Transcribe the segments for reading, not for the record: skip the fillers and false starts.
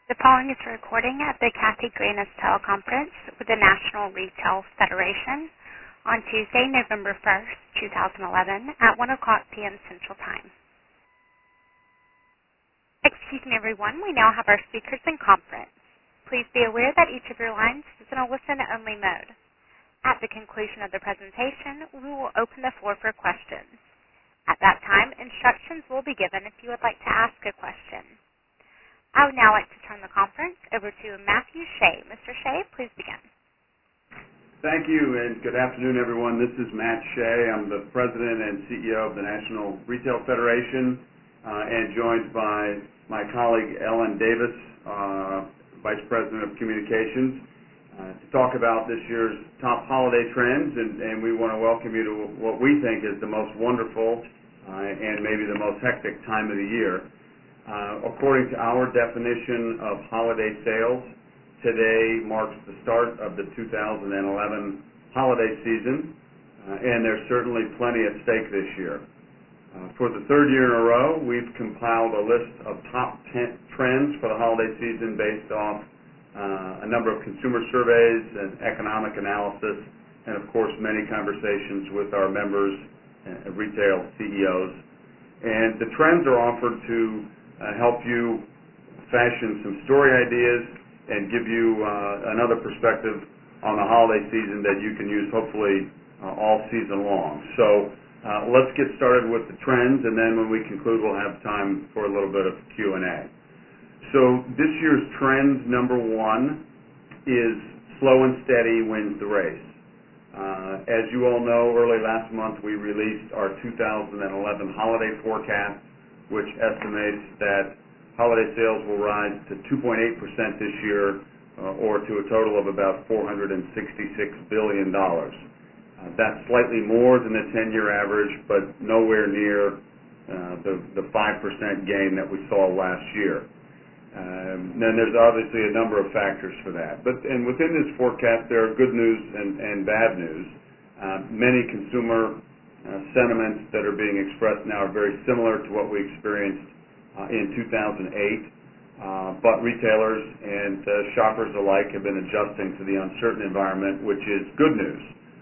The following is a recording of the Kathy Grannis teleconference with the National Retail Federation on Tuesday, November 1st, 2011 at 1 o'clock p.m. Central Time. Excuse me, everyone. We now have our speakers in conference. Please be aware that each of your lines is in a listen-only mode. At the conclusion of the presentation, we will open the floor for questions. At that time, instructions will be given if you would like to ask a question. I would now like to turn the conference over to Matthew Shea. Mr. Shea, please begin. Thank you, and good afternoon, everyone. This is Matt Shea. I'm the President and CEO of the National Retail Federation, and joined by my colleague Ellen Davis, Vice President of Communications, to talk about this year's top holiday trends, and we want to welcome you to what we think is the most wonderful and maybe the most hectic time of the year. According to our definition of holiday sales, today marks the start of the 2011 holiday season, and there's certainly plenty at stake this year. For the third year in a row, we've compiled a list of top 10 trends for the holiday season based off a number of consumer surveys and economic analysis, and of course many conversations with our members and retail CEOs. And the trends are offered to help you fashion some story ideas and give you another perspective on the holiday season that you can use hopefully all season long. So let's get started with the trends, and then when we conclude we'll have time for a little bit of Q&A. So this year's trend number one is slow and steady wins the race. As you all know, early last month we released our 2011 holiday forecast, which estimates that holiday sales will rise to 2.8% this year, or to a total of about $466 billion. That's slightly more than the 10-year average, but nowhere near the 5% gain that we saw last year. Then there's obviously a number of factors for that. And within this forecast, there are good news and bad news. Many consumer sentiments that are being expressed now are very similar to what we experienced in 2008, but retailers and shoppers alike have been adjusting to the uncertain environment, which is good news.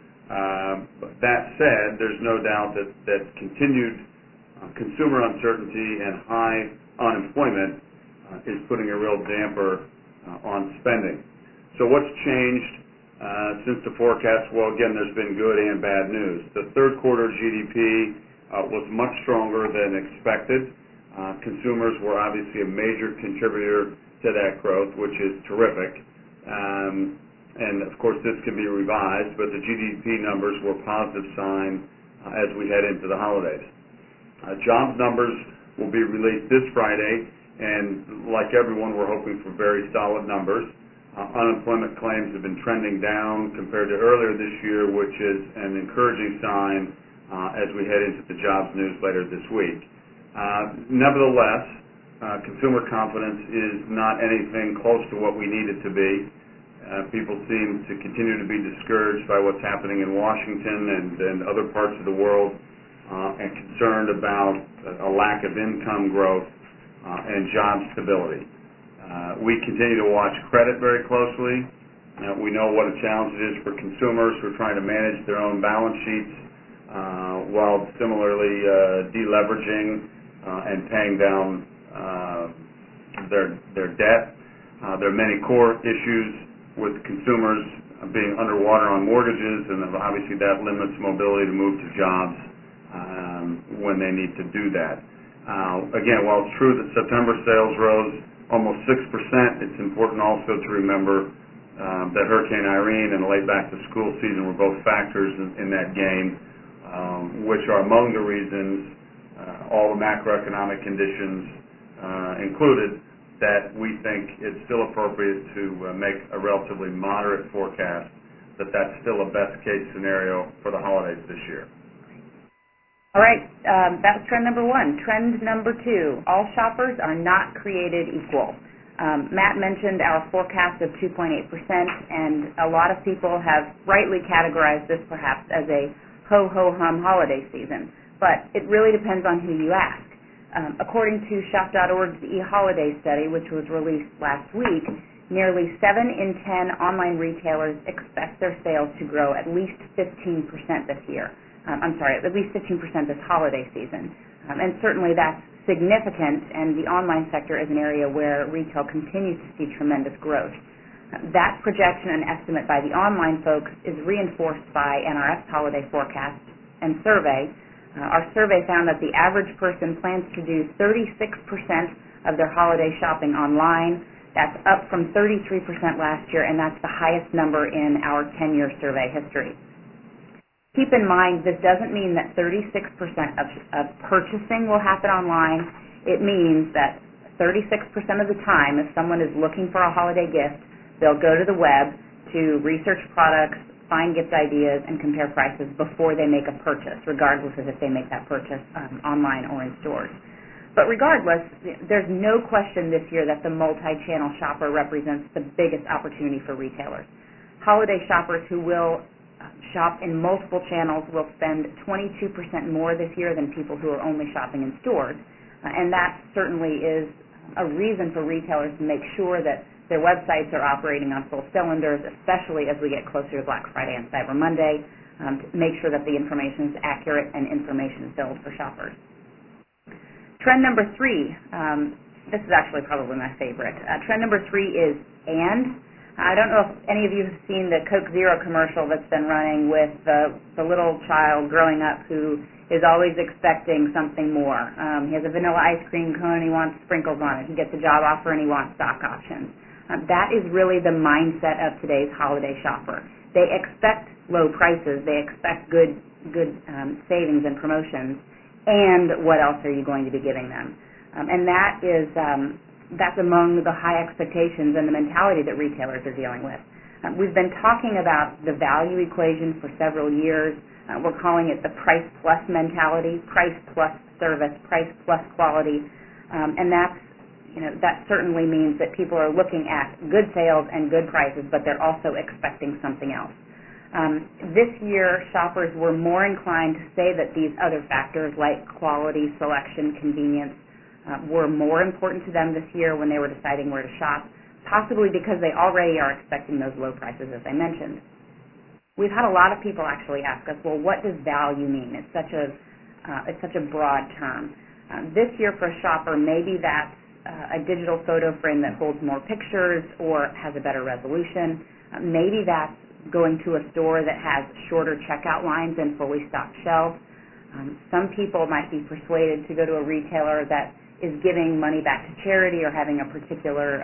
That said, there's no doubt that continued consumer uncertainty and high unemployment is putting a real damper on spending. So what's changed since the forecast? Well, again, there's been good and bad news. The third quarter GDP was much stronger than expected. Consumers were obviously a major contributor to that growth, which is terrific. And of course, this can be revised, but the GDP numbers were a positive sign as we head into the holidays. Jobs numbers will be released this Friday, and like everyone, we're hoping for very solid numbers. Unemployment claims have been trending down compared to earlier this year, which is an encouraging sign as we head into the jobs news later this week. Nevertheless, consumer confidence is not anything close to what we need it to be. People seem to continue to be discouraged by what's happening in Washington and other parts of the world, and concerned about a lack of income growth and job stability. We continue to watch credit very closely. We know what a challenge it is for consumers who are trying to manage their own balance sheets while similarly deleveraging and paying down their debt. There are many core issues with consumers being underwater on mortgages, and obviously that limits mobility to move to jobs when they need to do that. Again, while it's true that September sales rose almost 6%, it's important also to remember that Hurricane Irene and the late back-to-school season were both factors in that gain, which are among the reasons, all the macroeconomic conditions included, that we think it's still appropriate to make a relatively moderate forecast that that's still a best-case scenario for the holidays this year. All right, that was trend number one. Trend number two, all shoppers are not created equal. Matt mentioned our forecast of 2.8%, and a lot of people have rightly categorized this perhaps as a ho-ho-hum holiday season, but it really depends on who you ask. According to Shop.org's e-holiday study, which was released last week, nearly 7 in 10 online retailers expect their sales to grow at least 15% this year. At least 15% this holiday season. And certainly that's significant, and the online sector is an area where retail continues to see tremendous growth. That projection and estimate by the online folks is reinforced by NRF's holiday forecast and survey. Our survey found that the average person plans to do 36% of their holiday shopping online. That's up from 33% last year, and that's the highest number in our 10-year survey history. Keep in mind, this doesn't mean that 36% of purchasing will happen online. It means that 36% of the time, if someone is looking for a holiday gift, they'll go to the web to research products, find gift ideas, and compare prices before they make a purchase, regardless of if they make that purchase online or in stores. But regardless, there's no question this year that the multi-channel shopper represents the biggest opportunity for retailers. Holiday shoppers who will shop in multiple channels will spend 22% more this year than people who are only shopping in stores. And that certainly is a reason for retailers to make sure that their websites are operating on full cylinders, especially as we get closer to Black Friday and Cyber Monday, to make sure that the information is accurate and information-filled for shoppers. Trend number 3, this is actually probably my favorite. Trend number 3 is and. I don't know if any of you have seen the Coke Zero commercial that's been running with the little child growing up who is always expecting something more. He has a vanilla ice cream cone, he wants sprinkles on it. He gets a job offer and he wants stock options. That is really the mindset of today's holiday shopper. They expect low prices, they expect good savings and promotions, and what else are you going to be giving them? And that's among the high expectations and the mentality that retailers are dealing with. We've been talking about the value equation for several years. We're calling it the price plus mentality, price plus service, price plus quality, and that certainly means that people are looking at good sales and good prices, but they're also expecting something else. This year, shoppers were more inclined to say that these other factors like quality, selection, convenience were more important to them this year when they were deciding where to shop, possibly because they already are expecting those low prices, as I mentioned. We've had a lot of people actually ask us, well, what does value mean? It's such a broad term. This year for a shopper, maybe that's a digital photo frame that holds more pictures or has a better resolution. Maybe that's going to a store that has shorter checkout lines and fully stocked shelves. Some people might be persuaded to go to a retailer that is giving money back to charity or having a particular,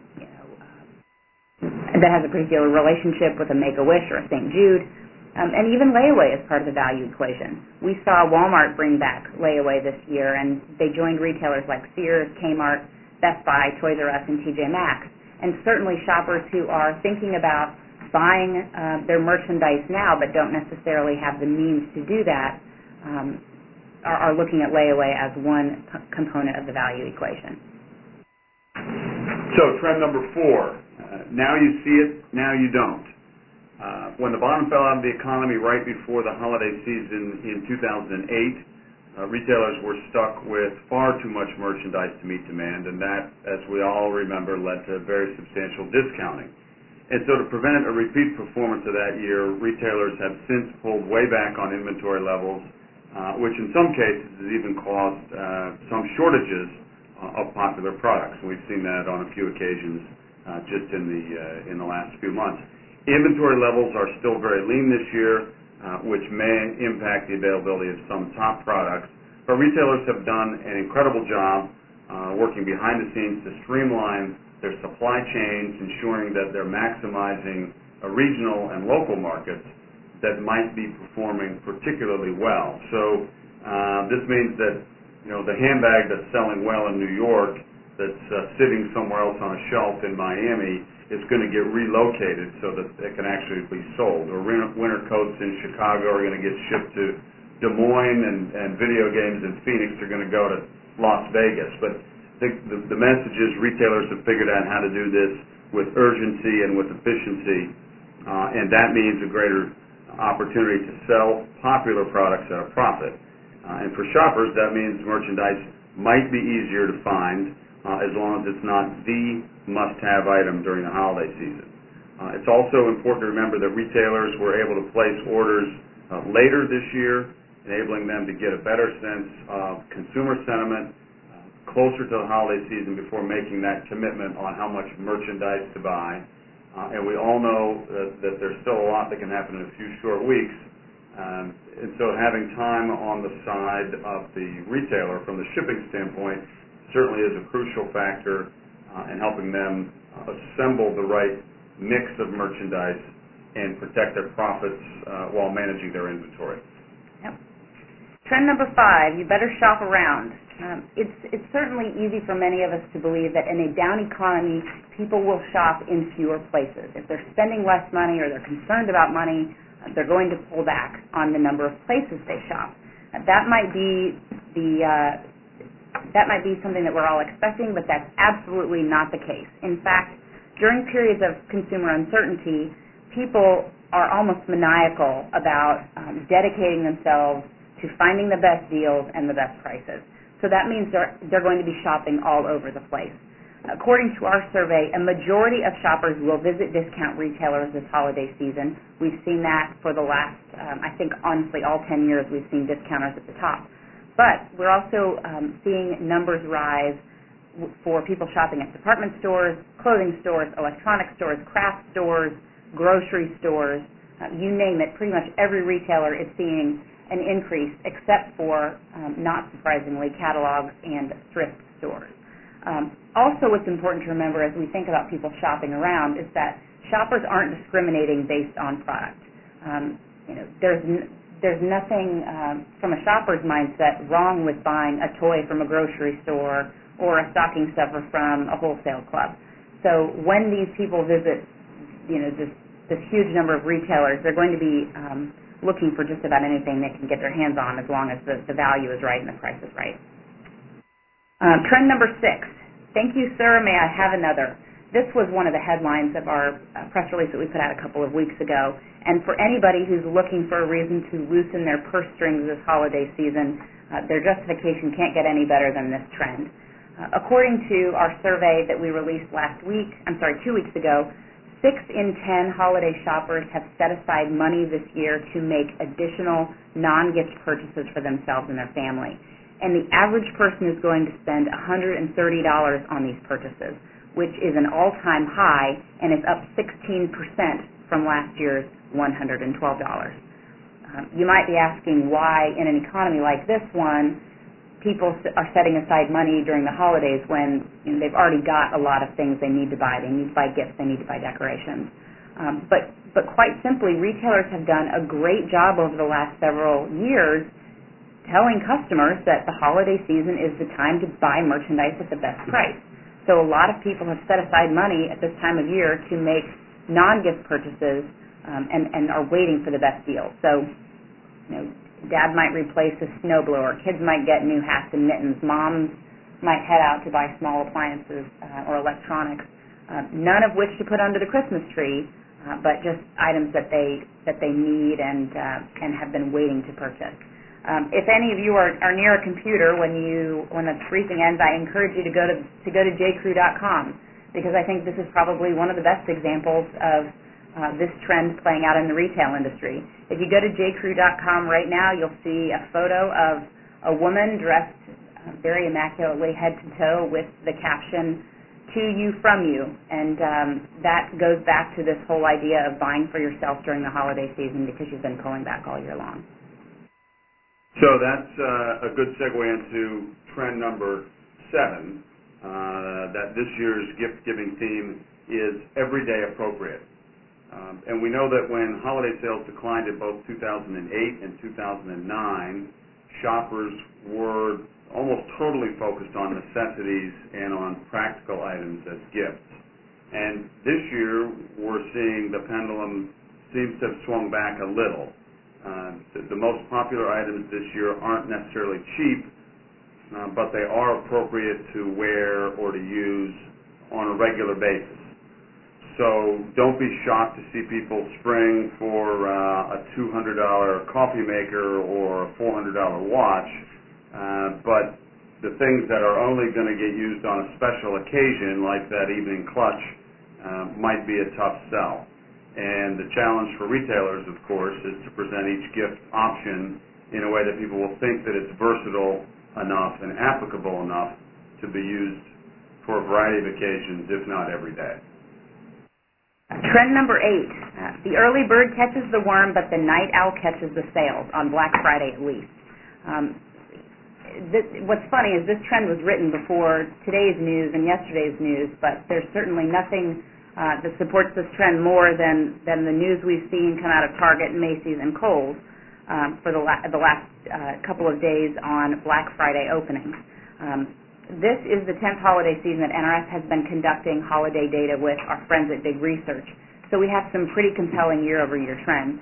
that has a particular relationship with a Make-A-Wish or a St. Jude. And even layaway is part of the value equation. We saw Walmart bring back layaway this year, and they joined retailers like Sears, Kmart, Best Buy, Toys R Us, and TJ Maxx. And certainly shoppers who are thinking about buying their merchandise now but don't necessarily have the means to do that are looking at layaway as one component of the value equation. So trend number 4, now you see it, now you don't. When the bottom fell out of the economy right before the holiday season in 2008, retailers were stuck with far too much merchandise to meet demand, and that, as we all remember, led to very substantial discounting. And so to prevent a repeat performance of that year, retailers have since pulled way back on inventory levels, which in some cases has even caused some shortages of popular products. We've seen that on a few occasions just in the last few months. Inventory levels are still very lean this year, which may impact the availability of some top products. But retailers have done an incredible job working behind the scenes to streamline their supply chains, ensuring that they're maximizing regional and local markets that might be performing particularly well. So this means that the handbag that's selling well in New York that's sitting somewhere else on a shelf in Miami is going to get relocated so that it can actually be sold. Or winter coats in Chicago are going to get shipped to Des Moines, and video games in Phoenix are going to go to Las Vegas. But the message is retailers have figured out how to do this with urgency and with efficiency, and that means a greater opportunity to sell popular products at a profit. And for shoppers, that means merchandise might be easier to find as long as it's not the must-have item during the holiday season. It's also important to remember that retailers were able to place orders later this year, enabling them to get a better sense of consumer sentiment closer to the holiday season before making that commitment on how much merchandise to buy. And we all know that there's still a lot that can happen in a few short weeks. And so having time on the side of the retailer from the shipping standpoint certainly is a crucial factor in helping them assemble the right mix of merchandise and protect their profits while managing their inventory. Yep. Trend number 5, you better shop around. It's certainly easy for many of us to believe that in a down economy, people will shop in fewer places. If they're spending less money or they're concerned about money, they're going to pull back on the number of places they shop. That might be something that we're all expecting, but that's absolutely not the case. In fact, during periods of consumer uncertainty, people are almost maniacal about dedicating themselves to finding the best deals and the best prices. So that means they're going to be shopping all over the place. According to our survey, a majority of shoppers will visit discount retailers this holiday season. We've seen that for the last, I think, honestly, all 10 years we've seen discounters at the top. But we're also seeing numbers rise for people shopping at department stores, clothing stores, electronic stores, craft stores, grocery stores, you name it. Pretty much every retailer is seeing an increase except for, not surprisingly, catalogs and thrift stores. Also, what's important to remember as we think about people shopping around is that shoppers aren't discriminating based on product. There's nothing from a shopper's mindset wrong with buying a toy from a grocery store or a stocking stuffer from a wholesale club. So when these people visit, this huge number of retailers, they're going to be looking for just about anything they can get their hands on as long as the value is right and the price is right. Trend number 6, thank you, sir, may I have another? This was one of the headlines of our press release that we put out a couple of weeks ago, and for anybody who's looking for a reason to loosen their purse strings this holiday season, their justification can't get any better than this trend. According to our survey that we released 2 weeks ago, 6 in 10 holiday shoppers have set aside money this year to make additional non-gift purchases for themselves and their family. And the average person is going to spend $130 on these purchases, which is an all-time high and is up 16% from last year's $112. You might be asking why, in an economy like this one, people are setting aside money during the holidays when they've already got a lot of things they need to buy. They need to buy gifts. They need to buy decorations. But quite simply, retailers have done a great job over the last several years telling customers that the holiday season is the time to buy merchandise at the best price. So a lot of people have set aside money at this time of year to make non-gift purchases and are waiting for the best deal. So, Dad might replace a snowblower, kids might get new hats and mittens, moms might head out to buy small appliances or electronics, none of which to put under the Christmas tree, but just items that they need and have been waiting to purchase. If any of you are near a computer when the briefing ends, I encourage you to go to jcrew.com, because I think this is probably one of the best examples of this trend playing out in the retail industry. If you go to jcrew.com right now, you'll see a photo of a woman dressed very immaculately head to toe with the caption, "To you, from you," and that goes back to this whole idea of buying for yourself during the holiday season because you've been pulling back all year long. So that's a good segue into trend number 7, that this year's gift-giving theme is everyday appropriate. And we know that when holiday sales declined in both 2008 and 2009, shoppers were almost totally focused on necessities and on practical items as gifts. And this year, we're seeing the pendulum seems to have swung back a little. The most popular items this year aren't necessarily cheap, but they are appropriate to wear or to use on a regular basis. So don't be shocked to see people spring for a $200 coffee maker or a $400 watch, but the things that are only going to get used on a special occasion, like that evening clutch, might be a tough sell. And the challenge for retailers, of course, is to present each gift option in a way that people will think that it's versatile enough and applicable enough to be used for a variety of occasions, if not every day. Trend number 8, the early bird catches the worm, but the night owl catches the sales, on Black Friday at least. What's funny is this trend was written before today's news and yesterday's news, but there's certainly nothing that supports this trend more than the news we've seen come out of Target, Macy's, and Kohl's for the last couple of days on Black Friday openings. This is the 10th holiday season that NRF has been conducting holiday data with our friends at Big Research, so we have some pretty compelling year-over-year trends.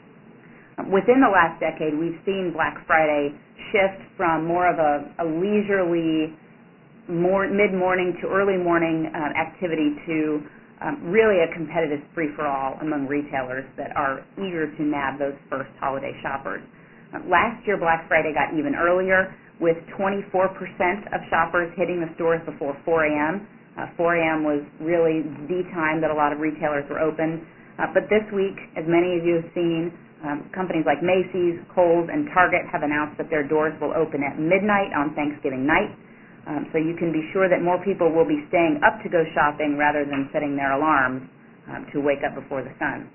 Within the last decade, we've seen Black Friday shift from more of a leisurely mid-morning to early morning activity to really a competitive free-for-all among retailers that are eager to nab those first holiday shoppers. Last year, Black Friday got even earlier, with 24% of shoppers hitting the stores before 4 a.m. 4 a.m. was really the time that a lot of retailers were open. But this week, as many of you have seen, companies like Macy's, Kohl's, and Target have announced that their doors will open at midnight on Thanksgiving night. So you can be sure that more people will be staying up to go shopping rather than setting their alarms to wake up before the sun.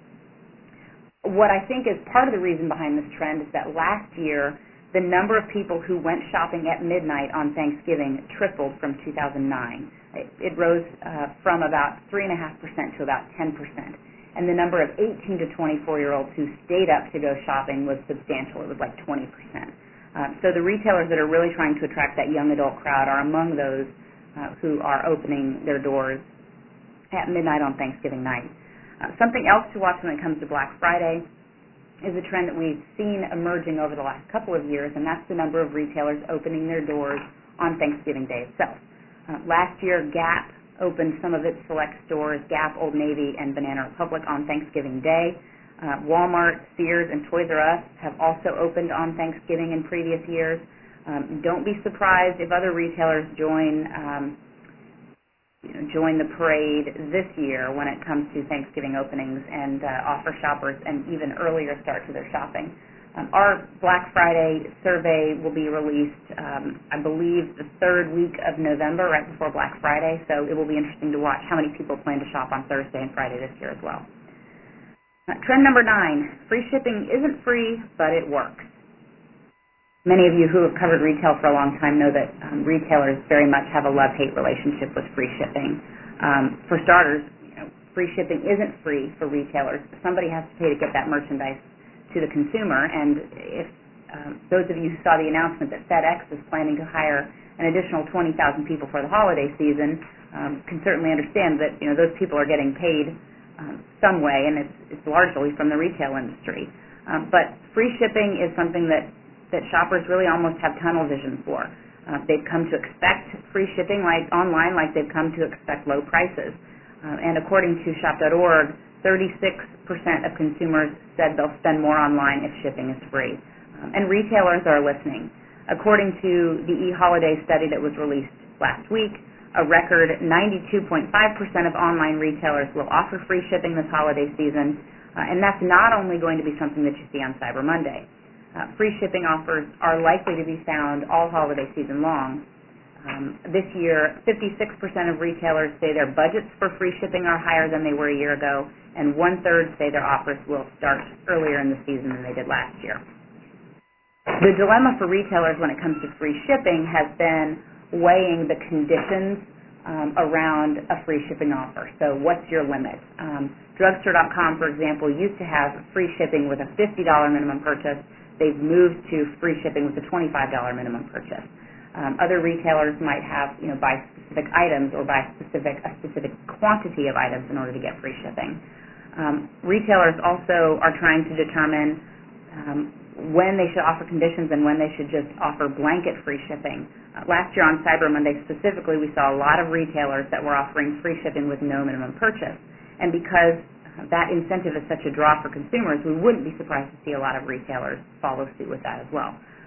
What I think is part of the reason behind this trend is that last year, the number of people who went shopping at midnight on Thanksgiving tripled from 2009. It rose from about 3.5% to about 10%. And the number of 18 to 24-year-olds who stayed up to go shopping was substantial. It was like 20%. So the retailers that are really trying to attract that young adult crowd are among those who are opening their doors at midnight on Thanksgiving night. Something else to watch when it comes to Black Friday is a trend that we've seen emerging over the last couple of years, and that's the number of retailers opening their doors on Thanksgiving Day itself. Last year, Gap opened some of its select stores, Gap, Old Navy, and Banana Republic on Thanksgiving Day. Walmart, Sears, and Toys R Us have also opened on Thanksgiving in previous years. Don't be surprised if other retailers join the parade this year when it comes to Thanksgiving openings and offer shoppers an even earlier start to their shopping. Our Black Friday survey will be released, I believe, the third week of November, right before Black Friday, so it will be interesting to watch how many people plan to shop on Thursday and Friday this year as well. Trend number 9, free shipping isn't free, but it works. Many of you who have covered retail for a long time know that retailers very much have a love-hate relationship with free shipping. For starters, free shipping isn't free for retailers. Somebody has to pay to get that merchandise to the consumer, and if those of you who saw the announcement that FedEx is planning to hire an additional 20,000 people for the holiday season, can certainly understand that those people are getting paid some way, and it's largely from the retail industry. But free shipping is something that shoppers really almost have tunnel vision for. They've come to expect free shipping online like they've come to expect low prices. And according to shop.org, 36% of consumers said they'll spend more online if shipping is free. And retailers are listening. According to the eHoliday study that was released last week, a record 92.5% of online retailers will offer free shipping this holiday season, and that's not only going to be something that you see on Cyber Monday. Free shipping offers are likely to be found all holiday season long. This year, 56% of retailers say their budgets for free shipping are higher than they were a year ago, and 1/3 say their offers will start earlier in the season than they did last year. The dilemma for retailers when it comes to free shipping has been weighing the conditions around a free shipping offer. So what's your limit? Drugstore.com, for example, used to have free shipping with a $50 minimum purchase. They've moved to free shipping with a $25 minimum purchase. Other retailers might have, buy specific items or buy a specific quantity of items in order to get free shipping. Retailers also are trying to determine when they should offer conditions and when they should just offer blanket free shipping. Last year on Cyber Monday specifically, we saw a lot of retailers that were offering free shipping with no minimum purchase. And because that incentive is such a draw for consumers, we wouldn't be surprised to see a lot of retailers follow suit with that as well.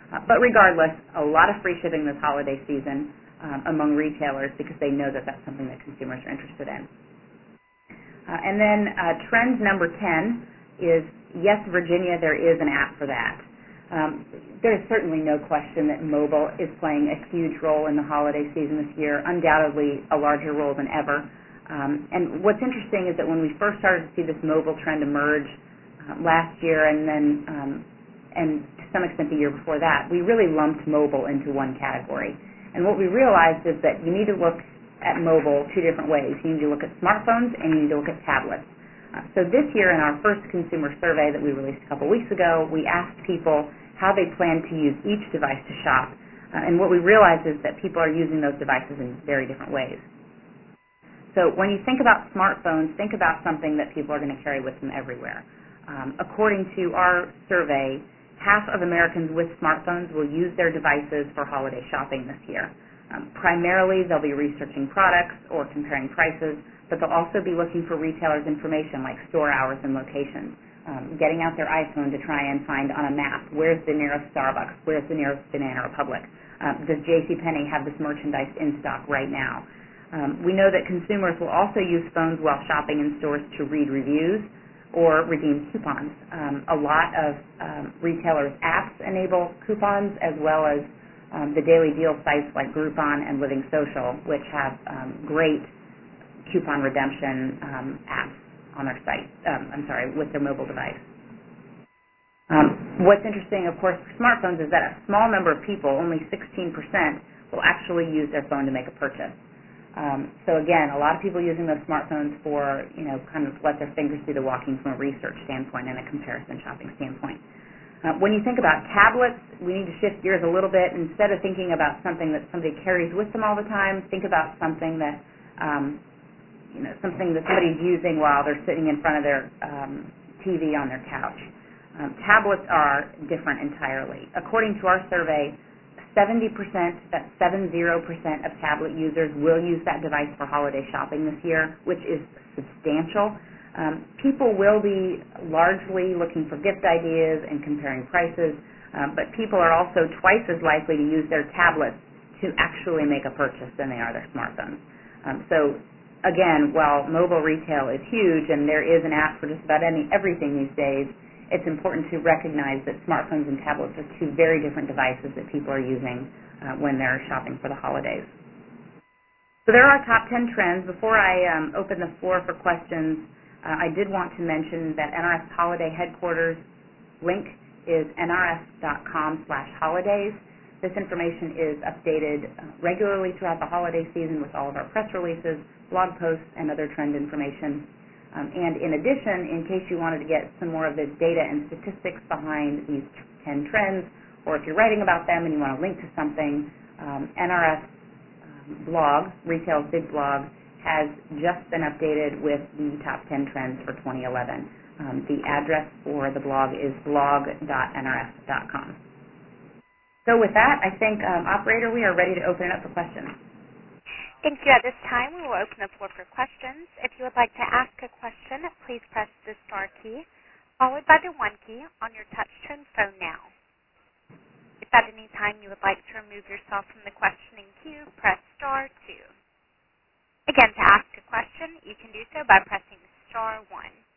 But regardless, a lot of free shipping this holiday season among retailers because they know that that's something that consumers are interested in. And then trend number 10 is, yes, Virginia, there is an app for that. There is certainly no question that mobile is playing a huge role in the holiday season this year, undoubtedly a larger role than ever. And what's interesting is that when we first started to see this mobile trend emerge last year and then and to some extent the year before that, we really lumped mobile into one category. And what we realized is that you need to look at mobile two different ways. You need to look at smartphones and you need to look at tablets. So this year in our first consumer survey that we released a couple weeks ago, we asked people how they plan to use each device to shop. And what we realized is that people are using those devices in very different ways. So when you think about smartphones, think about something that people are going to carry with them everywhere. According to our survey, half of Americans with smartphones will use their devices for holiday shopping this year. Primarily, they'll be researching products or comparing prices, but they'll also be looking for retailers' information like store hours and locations, getting out their iPhone to try and find on a map where's the nearest Starbucks, where's the nearest Banana Republic, does JCPenney have this merchandise in stock right now. We know that consumers will also use phones while shopping in stores to read reviews or redeem coupons. A lot of retailers' apps enable coupons as well as the daily deal sites like Groupon and Living Social, which have great coupon redemption apps on their site, with their mobile device. What's interesting, of course, for smartphones is that a small number of people, only 16%, will actually use their phone to make a purchase. So again, a lot of people using those smartphones for, kind of let their fingers do the walking from a research standpoint and a comparison shopping standpoint. When you think about tablets, we need to shift gears a little bit. Instead of thinking about something that somebody carries with them all the time, think about something that, something that somebody's using while they're sitting in front of their TV on their couch. Tablets are different entirely. According to our survey, 70%, that's 70% of tablet users will use that device for holiday shopping this year, which is substantial. People will be largely looking for gift ideas and comparing prices, but people are also twice as likely to use their tablets to actually make a purchase than they are their smartphones. So again, while mobile retail is huge and there is an app for just about everything these days, it's important to recognize that smartphones and tablets are two very different devices that people are using when they're shopping for the holidays. So there are our top 10 trends. Before I open the floor for questions, I did want to mention that NRS Holiday Headquarters link is nrs.com/holidays. This information is updated regularly throughout the holiday season with all of our press releases, blog posts, and other trend information. And in addition, in case you wanted to get some more of the data and statistics behind these 10 trends, or if you're writing about them and you want to link to something, NRS blog, Retail's Big Blog, has just been updated with the top 10 trends for 2011. The address for the blog is blog.nrs.com. So with that, I think, operator, we are ready to open it up for questions. Thank you. At this time, we will open the floor for questions. If you would like to ask a question, please press the star key, followed by the 1 key on your touch-tone phone now. If at any time you would like to remove yourself from the questioning queue, press star 2. Again, to ask a question, you can do so by pressing star 1.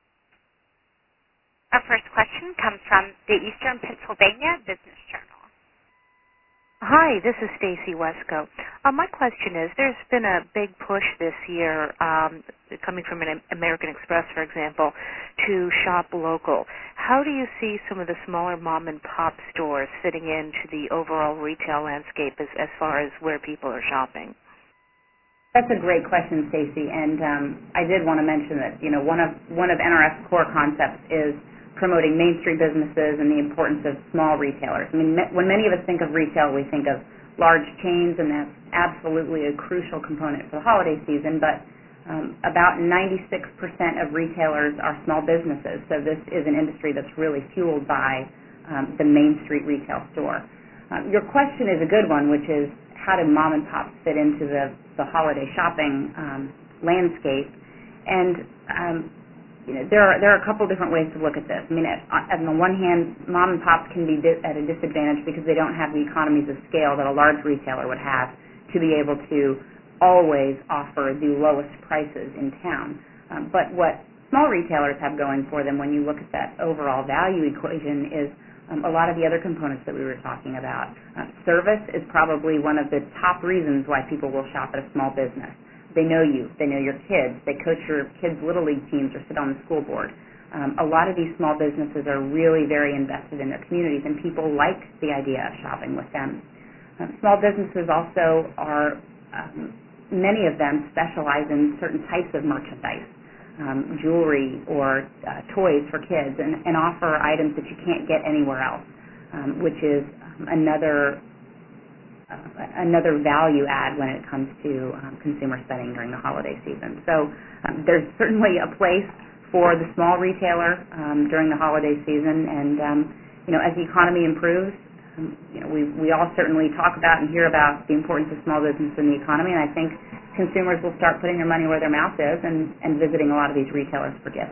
Our first question comes from the Eastern Pennsylvania Business Journal. Hi, this is Stacy Wesco. My question is, there's been a big push this year, coming from an American Express, for example, to shop local. How do you see some of the smaller mom-and-pop stores fitting into the overall retail landscape as far as where people are shopping? That's a great question, Stacy, and I did want to mention that one of NRS core concepts is promoting Main Street businesses and the importance of small retailers. I mean, when many of us think of retail, we think of large chains, and that's absolutely a crucial component for the holiday season, but about 96% of retailers are small businesses, so this is an industry that's really fueled by the Main Street retail store. Your question is a good one, which is how do mom and pops fit into the holiday shopping landscape? And there are a couple different ways to look at this. I mean, on the one hand, mom and pops can be at a disadvantage because they don't have the economies of scale that a large retailer would have to be able to always offer the lowest prices in town. But what small retailers have going for them when you look at that overall value equation is a lot of the other components that we were talking about. Service is probably one of the top reasons why people will shop at a small business. They know you. They know your kids. They coach your kids' Little League teams or sit on the school board. A lot of these small businesses are really very invested in their communities, and people like the idea of shopping with them. Small businesses also are, many of them specialize in certain types of merchandise, jewelry or toys for kids, and offer items that you can't get anywhere else, which is another value add when it comes to consumer spending during the holiday season. So there's certainly a place for the small retailer during the holiday season, and as the economy improves, we all certainly talk about and hear about the importance of small business in the economy, and I think consumers will start putting their money where their mouth is and visiting a lot of these retailers for gifts.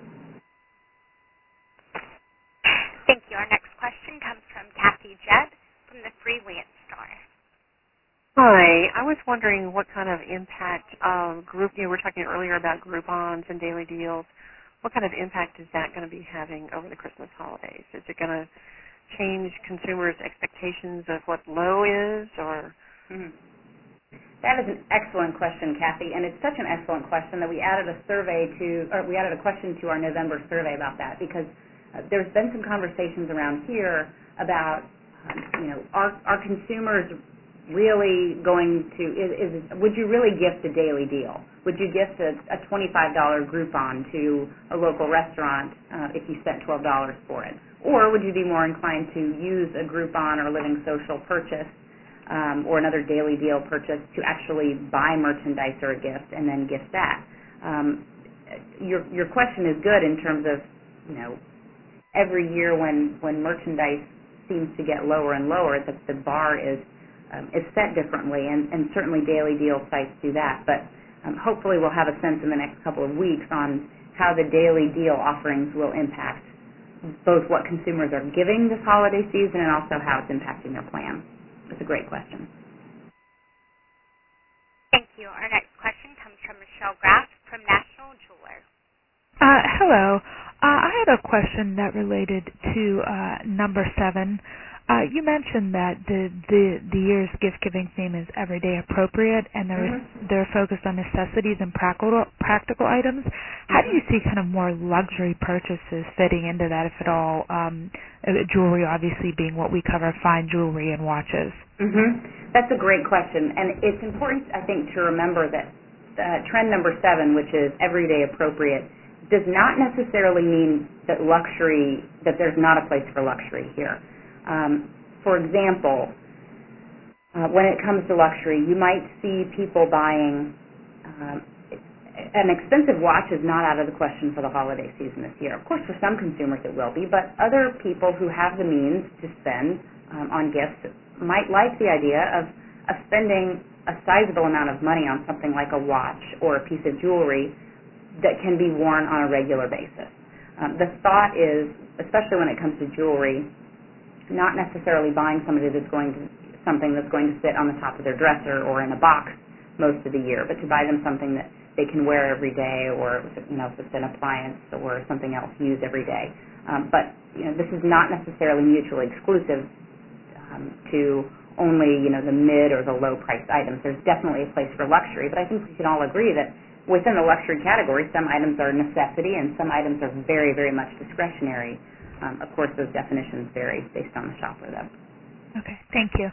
Thank you. Our next question comes from Kathy Jett from the Freelance Star. Hi. I was wondering what kind of impact we were talking earlier about Groupons and daily deals. What kind of impact is that going to be having over the Christmas holidays? Is it going to change consumers' expectations of what low is, or? Mm-hmm. That is an excellent question, Kathy, and it's such an excellent question that we added a question to our November survey about that, because there's been some conversations around here about, are consumers really going to, would you really gift a daily deal? Would you gift a $25 Groupon to a local restaurant if you spent $12 for it? Or would you be more inclined to use a Groupon or Living Social purchase or another daily deal purchase to actually buy merchandise or a gift and then gift that? Your question is good in terms of, every year when merchandise seems to get lower and lower, the bar is set differently, and certainly daily deal sites do that. But hopefully we'll have a sense in the next couple of weeks on how the daily deal offerings will impact both what consumers are giving this holiday season and also how it's impacting their plan. It's a great question. Thank you. Our next question comes from Michelle Graff from National Jeweler. Hello. I had a question that related to number 7. You mentioned that the year's gift-giving theme is everyday appropriate, and they're focused on necessities and practical items. How do you see kind of more luxury purchases fitting into that, if at all? Jewelry obviously being what we cover, fine jewelry and watches. That's a great question, and it's important, I think, to remember that trend number 7, which is everyday appropriate, does not necessarily mean that there's not a place for luxury here. For example, when it comes to luxury, you might see people buying an expensive watch is not out of the question for the holiday season this year. Of course, for some consumers it will be, but other people who have the means to spend on gifts might like the idea of spending a sizable amount of money on something like a watch or a piece of jewelry that can be worn on a regular basis. The thought is, especially when it comes to jewelry, not necessarily buying something that's going to sit on the top of their dresser or in a box most of the year, but to buy them something that they can wear every day, or if it's an appliance or something else used every day. But this is not necessarily mutually exclusive to only the mid or the low priced items. There's definitely a place for luxury, but I think we can all agree that within the luxury category, some items are necessity and some items are very, very much discretionary. Of course, those definitions vary based on the shopper, though. Okay, thank you.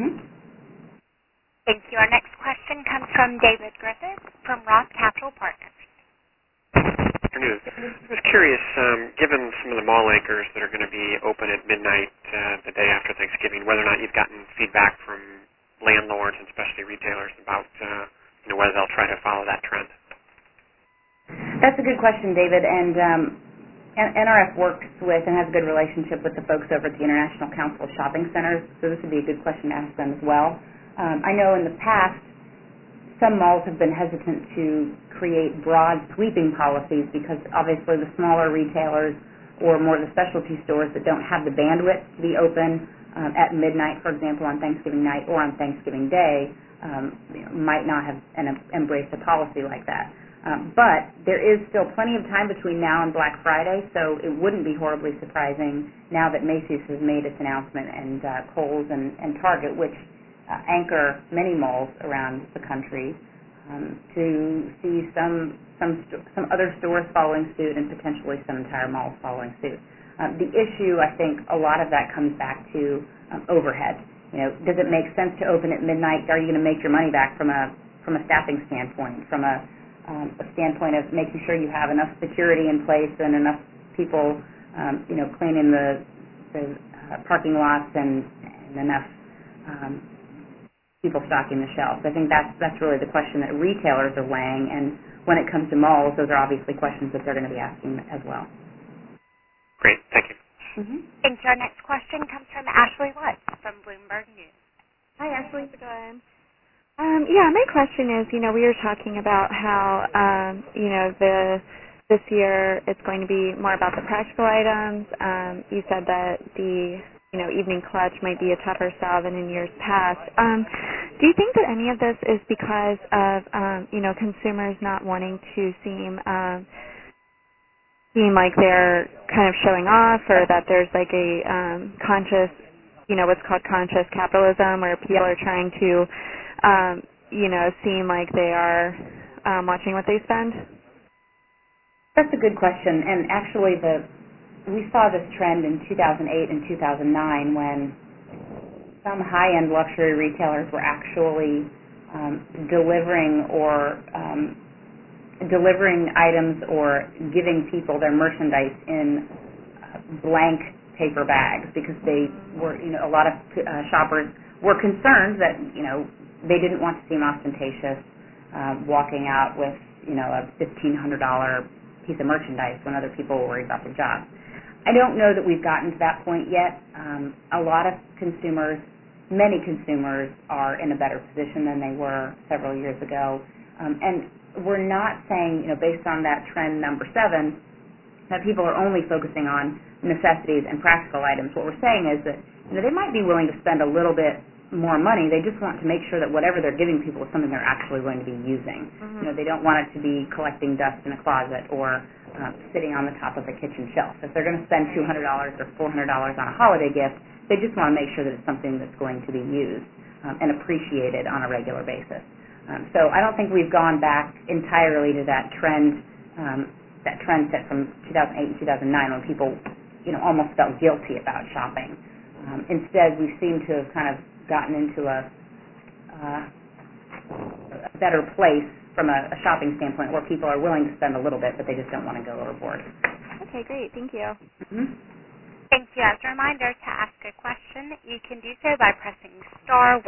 Thank you. Our next question comes from David Griffith from Roth Capital Partners. Good afternoon. I was curious, given some of the mall anchors that are going to be open at midnight the day after Thanksgiving, whether or not you've gotten feedback from landlords and specialty retailers about whether they'll try to follow that trend. That's a good question, David, and NRF works with and has a good relationship with the folks over at the International Council of Shopping Centers, so this would be a good question to ask them as well. I know in the past, some malls have been hesitant to create broad sweeping policies because obviously the smaller retailers or more the specialty stores that don't have the bandwidth to be open at midnight, for example, on Thanksgiving night or on Thanksgiving Day, might not have embraced a policy like that. But there is still plenty of time between now and Black Friday, so it wouldn't be horribly surprising now that Macy's has made its announcement and Kohl's and Target, which anchor many malls around the country, to see some other stores following suit and potentially some entire malls following suit. The issue, I think, a lot of that comes back to overhead. Does it make sense to open at midnight? Are you going to make your money back from a staffing standpoint, from a standpoint of making sure you have enough security in place and enough people, cleaning the parking lots and enough people stocking the shelves? I think that's really the question that retailers are weighing, and when it comes to malls, those are obviously questions that they're going to be asking as well. Great, thank you. Mm-hmm. Thank you. Our next question comes from Ashley Lutz from Bloomberg News. Hi, Ashley. Good. My question is, we were talking about how, this year it's going to be more about the practical items. You said that the evening clutch might be a tougher sell than in years past. Do you think that any of this is because of, consumers not wanting to seem like they're kind of showing off, or that there's like a conscious, what's called conscious capitalism, where people are trying to, seem like they are watching what they spend? That's a good question, and actually we saw this trend in 2008 and 2009 when some high-end luxury retailers were actually delivering items or giving people their merchandise in blank paper bags because they were, a lot of shoppers were concerned that, they didn't want to seem ostentatious walking out with, a $1,500 piece of merchandise when other people were worried about the job. I don't know that we've gotten to that point yet. A lot of consumers, many consumers, are in a better position than they were several years ago. And we're not saying, based on that trend number 7, that people are only focusing on necessities and practical items. What we're saying is that, they might be willing to spend a little bit more money. They just want to make sure that whatever they're giving people is something they're actually going to be using. Mm-hmm. They don't want it to be collecting dust in a closet or sitting on the top of a kitchen shelf. If they're going to spend $200 or $400 on a holiday gift, they just want to make sure that it's something that's going to be used and appreciated on a regular basis. So I don't think we've gone back entirely to that trend set from 2008 and 2009 when people, almost felt guilty about shopping. Instead, we seem to have kind of gotten into a better place from a shopping standpoint where people are willing to spend a little bit, but they just don't want to go overboard. Okay, great. Thank you. Mm-hmm. Thank you. As a reminder, to ask a question, you can do so by pressing *1.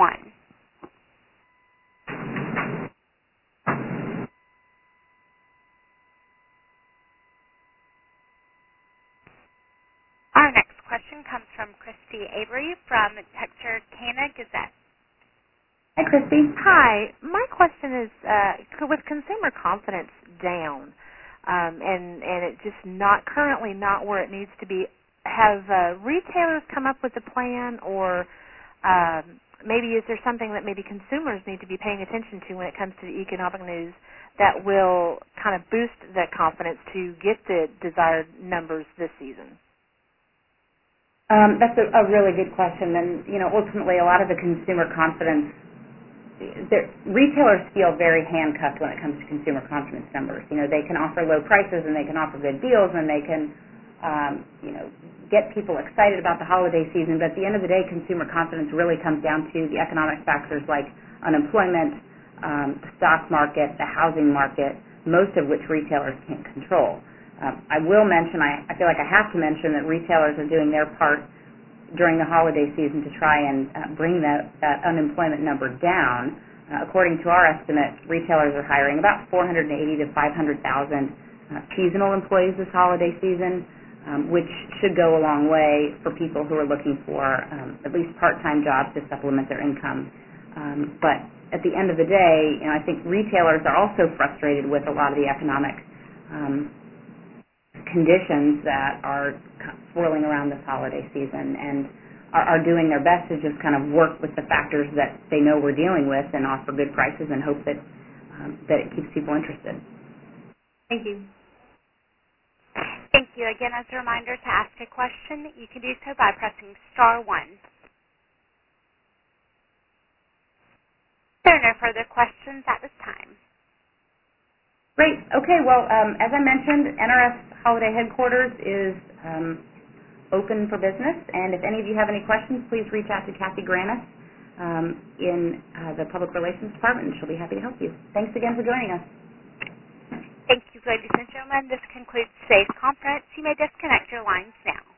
Our next question comes from Christy Avery from Texarkana Gazette. Hi, Christy. Hi. My question is, with consumer confidence down, and it just currently not where it needs to be, have retailers come up with a plan, or maybe is there something that maybe consumers need to be paying attention to when it comes to the economic news that will kind of boost that confidence to get the desired numbers this season? That's a really good question, and ultimately a lot of the consumer confidence, retailers feel very handcuffed when it comes to consumer confidence numbers. They can offer low prices and they can offer good deals and they can, get people excited about the holiday season, but at the end of the day, consumer confidence really comes down to the economic factors like unemployment, the stock market, the housing market, most of which retailers can't control. I will mention, I feel like I have to mention that retailers are doing their part during the holiday season to try and bring that unemployment number down. According to our estimate, retailers are hiring about 480,000 to 500,000 seasonal employees this holiday season, which should go a long way for people who are looking for at least part-time jobs to supplement their income. But at the end of the day, I think retailers are also frustrated with a lot of the economic conditions that are swirling around this holiday season, and are doing their best to just kind of work with the factors that they know we're dealing with and offer good prices and hope that it keeps people interested. Thank you. Thank you. Again, as a reminder, to ask a question, you can do so by pressing *1. There are no further questions at this time. Great. Okay, well, as I mentioned, NRS Holiday Headquarters is open for business, and if any of you have any questions, please reach out to Kathy Granis in the Public Relations Department, and she'll be happy to help you. Thanks again for joining us. Thank you, ladies and gentlemen. This concludes today's conference. You may disconnect your lines now.